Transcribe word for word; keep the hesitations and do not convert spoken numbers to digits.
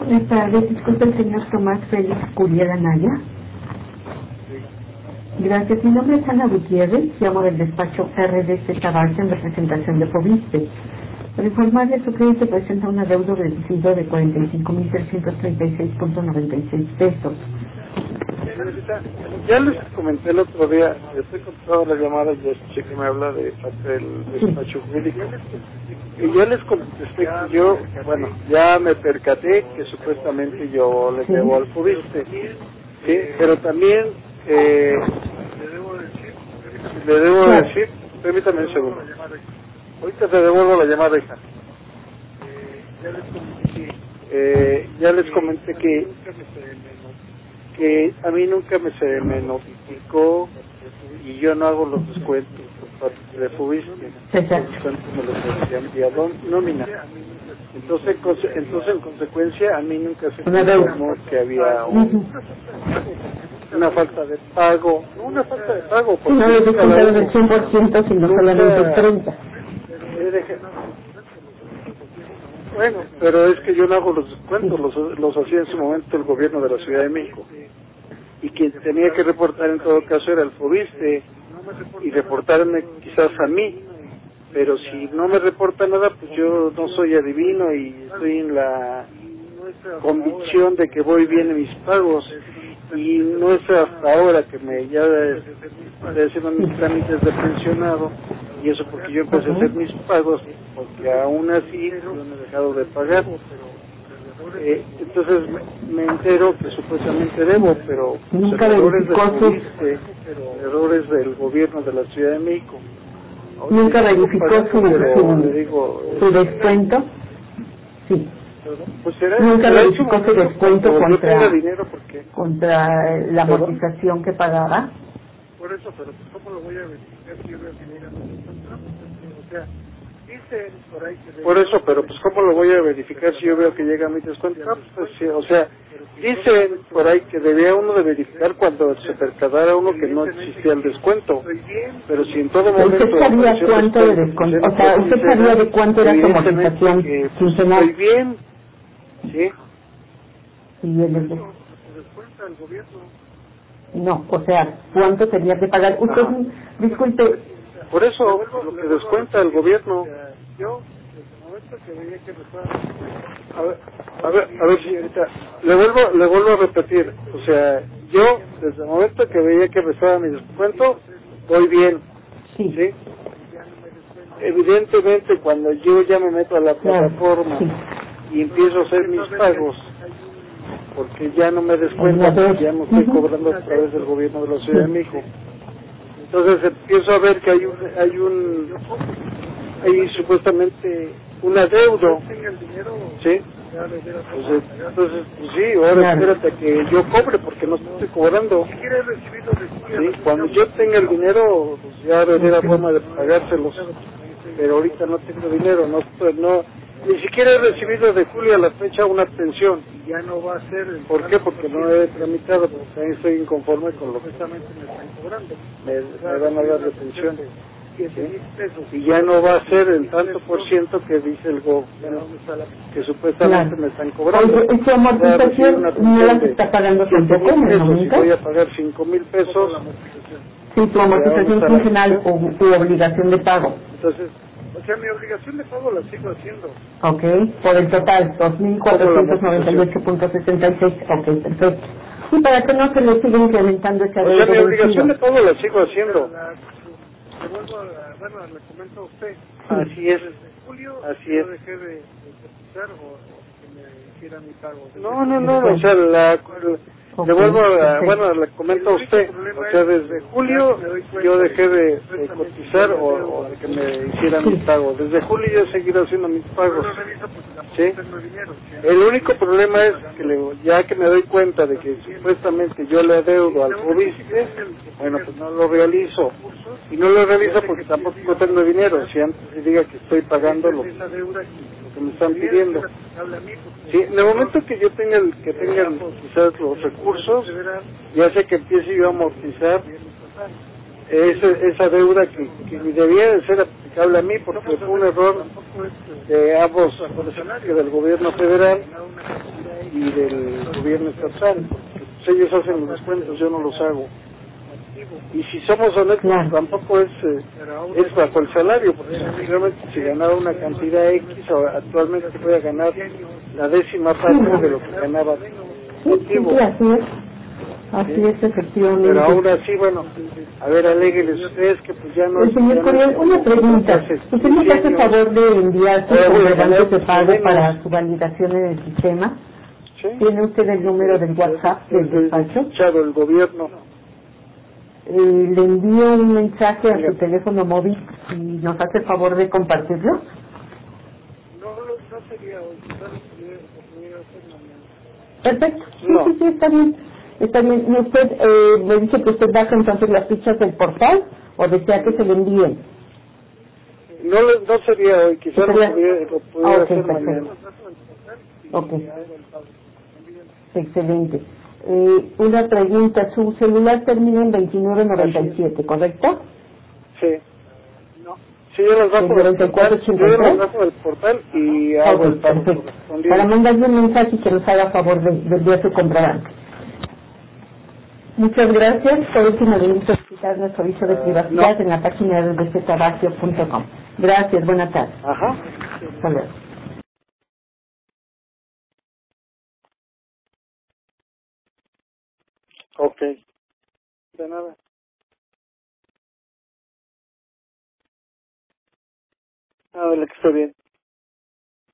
Buenas tardes, disculpe el señor Tomás Félix Curiel Anaya. Gracias, mi nombre es Ana Gutiérrez, llamo del despacho R D C Tabarce en representación de Fobiste. Para informarle, su cliente presenta una deuda reducida de cuarenta y cinco mil trescientos treinta y seis punto noventa y seis pesos. Ya les comenté el otro día, estoy con todas las llamadas de este chico que me habla de parte del despacho jurídico. Y yo les contesté que yo, bueno, ya me percaté que supuestamente yo le debo al Fobiste, sí, pero también eh, le debo decir, permítame un segundo, ahorita te devuelvo la llamada, hija. Eh, ya les comenté que que a mí nunca me se me notificó y yo no hago los descuentos por parte de Fobiste. Los descuentos me los hacían vía nómina. Entonces, entonces en consecuencia a mí nunca se me informó que había un, una falta de pago, no una falta de pago, porque no le descontaron el cien por ciento sino solamente el treinta por ciento. Bueno, pero es que yo no hago los descuentos, los, los hacía en su momento el gobierno de la Ciudad de México. Y quien tenía que reportar en todo caso era el Fobiste, y reportarme quizás a mí. Pero si no me reporta nada, pues yo no soy adivino y estoy en la convicción de que voy bien en mis pagos. Y no es hasta ahora que me ya estoy haciendo mis trámites de pensionado, y eso porque yo empecé a hacer mis pagos, porque aún así no me he dejado de pagar. Eh, entonces me, me entero que supuestamente debo, pero pues, errores del Fobiste, errores del gobierno de la Ciudad de México. ¿Nunca verificó su, su, digo, su descuento? Sí. Pues será, ¿Nunca será verificó su descuento contra, dinero porque, contra la amortización que pagaba? Por eso, pero pues ¿cómo lo voy a verificar si yo veo que llegan los descuentos? O sea, dicen por ahí que... Por eso, pero pues ¿cómo lo voy a verificar si yo veo que llega mi descuento? Ah, pues sí, o sea, dicen por ahí que debía uno de verificar cuando se percatara uno que no existía el descuento. Pero si en todo momento... ¿Usted sabía cuánto de descuento? O sea, ¿usted sabía de cuánto era su amortización quincenal? Estoy bien, ¿sí? Y el... descuenta el gobierno. No, o sea, ¿cuánto tenía que pagar? Usted, Ajá. disculpe. Por eso, lo que descuenta el gobierno. Yo, desde el momento que veía que me estaba... A ver, a ver, a ver, señorita, le vuelvo, le vuelvo a repetir. O sea, yo, desde el momento que veía que me estaba mi descuento, voy bien. Sí. ¿Sí? Evidentemente, cuando yo ya me meto a la plataforma sí. y empiezo a hacer mis pagos, porque ya no me descuento, porque ya no estoy cobrando a través del gobierno de la Ciudad de México. Entonces empiezo a ver que hay un, hay un, hay supuestamente un adeudo, ¿sí? Entonces, entonces pues sí, ahora espérate que yo cobre porque no estoy cobrando. Sí, cuando yo tenga el dinero, pues ya veré la forma de pagárselos, pero ahorita no tengo dinero, no, no, ni siquiera he recibido de julio a la fecha una pensión. Ya no va a ser. El ¿Por qué? Porque no he tramitado, porque también estoy inconforme con lo que exactamente me están cobrando. Me, me van a dar de pensión. ¿Sí? Y ya no va a ser el tanto por ciento que dice el gobierno, que supuestamente claro. me están cobrando. Oye, ¿y su amortización no la está pagando tampoco en el momento? Si voy a pagar cinco mil pesos. Sí, tu amortización funcional o tu obligación de pago. Entonces, o sea, mi obligación de pago la sigo haciendo. Ok, por el total, dos mil cuatrocientos noventa y ocho punto sesenta y seis. Ok, perfecto. Y para que no se le siga incrementando esa deuda. O sea, mi obligación de pago la sigo haciendo. Le vuelvo a, bueno, le comento a usted. Así es. Desde julio así es. Yo dejé de, de cotizar o, o que me hiciera mi pago. No, no, no, o sea, la... Okay. Le vuelvo a, bueno, le comento a usted, o sea, desde julio yo dejé de, de cotizar o, o de que me hicieran mis pagos. Desde julio yo he seguido haciendo mis pagos. ¿Sí? El único problema es que le, ya que me doy cuenta de que supuestamente yo le adeudo al Fobiste, bueno, pues no lo realizo. Y no lo realizo porque tampoco tengo dinero. Si antes se diga que estoy pagando lo, lo que me están pidiendo. Sí, en el momento que yo tenga el, que tenga el, quizás los recursos, ya sé que empiece yo a amortizar esa, esa deuda que, que debía de ser aplicable a mí porque fue un error de ambos, del gobierno federal y del gobierno estatal. Pues ellos hacen los descuentos, yo no los hago. Y si somos honestos, claro, tampoco es eh, es bajo el salario, porque si realmente se ganaba una cantidad X, o actualmente se puede ganar la décima parte de lo que ganaba activo. Sí, sí, así es. Así ¿Sí? es, efectivamente. Pero aún así, bueno, a ver, alégueles ustedes que pues ya no... El señor Curiel, no una pregunta. ¿Usted nos hace favor de enviar sus comprobantes de pago para su validación en el sistema? ¿Sí? ¿Tiene usted el número del WhatsApp del despacho? Escuchado el gobierno. Eh, le envío un mensaje a su teléfono móvil y nos hace favor de compartirlo. No, no sería hoy, sería Perfecto, sí, no. sí, sí, está bien. Está bien. ¿Y usted eh, me dice que usted baja entonces las fichas del portal o desea que se le envíen? No, le- no sería hoy, quizás lo pudiera, lo pudiera Ah, ok, hacer perfecto. mañana. Ok, excelente. Eh, una pregunta, su celular termina en veintinueve noventa y siete, ¿correcto? Sí. Sí, yo las bajo del portal, yo las bajo del portal y hago el Ok, pago perfecto. correspondiente. Para mandarle un mensaje y que nos haga favor de, de enviar su comprobante. Muchas gracias. Por último, le invito a visitar nuestro aviso de privacidad No. en la página de b z tabacchio punto com. Gracias, buenas tardes. Ajá. Hasta luego. Ok. De nada. Ah, de que esté bien.